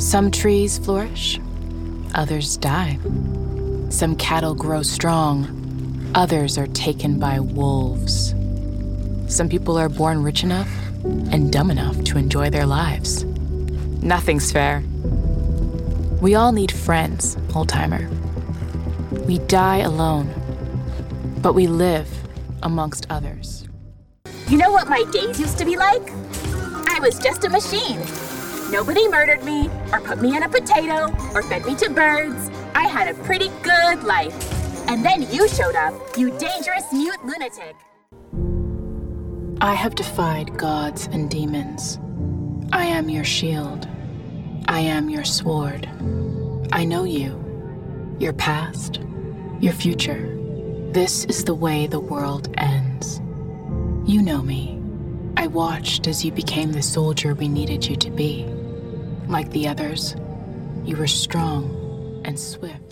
Some trees flourish, others die. Some cattle grow strong, others are taken by wolves. Some people are born rich enough and dumb enough to enjoy their lives. Nothing's fair. We all need friends, old-timer. We die alone, but we live amongst others. You know what my days used to be like? I was just a machine. Nobody murdered me, or put me in a potato, or fed me to birds. I had a pretty good life. And then you showed up, you dangerous mute lunatic. I have defied gods and demons. I am your shield. I am your sword. I know you, your past, your future. This is the way the world ends. You know me. I watched as you became the soldier we needed you to be. Like the others, you were strong and swift.